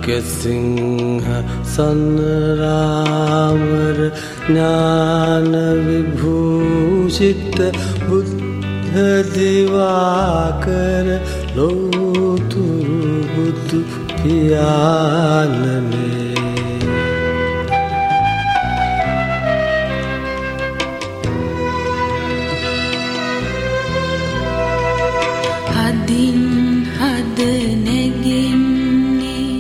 सिंह सनरामर ज्ञान विभूषित बुद्ध दिवाकर लोतुरु बुद्धु पियानने හදින් හද නැගෙන්නේ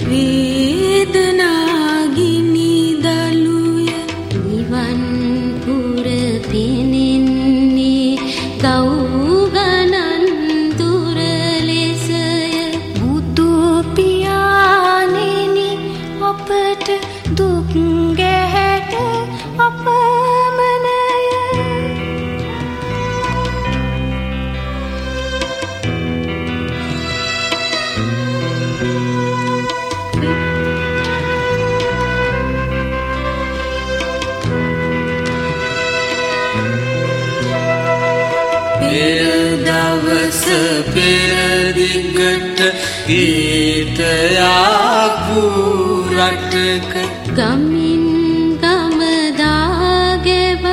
වේදනාගිනි දලුය නිවන් පුර පෙනෙන්නේ ගෞගණන් දුර ලෙසය බුදු පියාණෙනි අපට දුක් ගැහැට අපමණය දවස පෙරදිගට ගීතයක් වූ රටක ගමින් ගමදාගෙබක්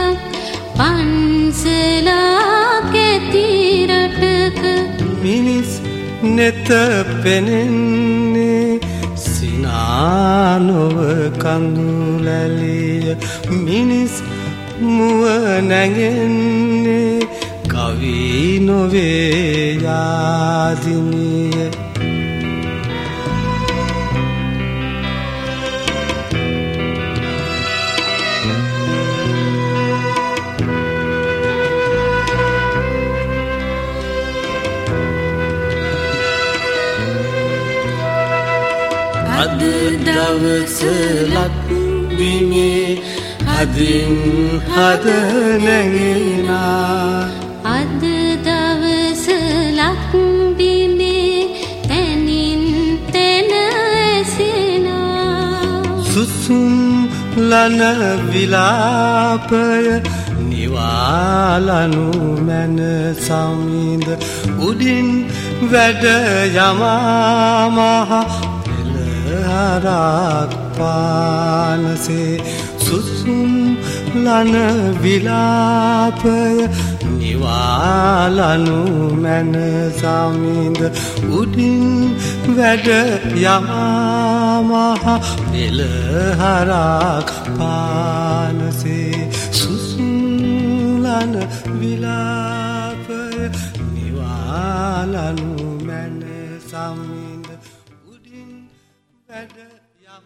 පන්සලක් ඇති රටක මිනිස් නෙත පෙනෙන්නේ සිනානොව කඳුලැලිය මිනිස් මුව නැගෙන්නේ කවි නොවේ යාදිනිය අද දවස ලක්බිමේ හදින් හද නැගිනා අද දවස ලක්බිමේ තැනින් තැන ඇසෙනා සුසුම් ලන විලාපය නිවාලනු මැන සමිඳ උඩින් වැඩ යමාමහ පෙළහරක් පානසේ සුසුම් ලන විලාපය නිවාලනු මැන සමිඳ උඩින් වැඩ යමාමහ පෙළහරක් පානසේ සුසුම් ලන විලාපය නිවාලනු මැන සමිඳ උඩින් වැඩ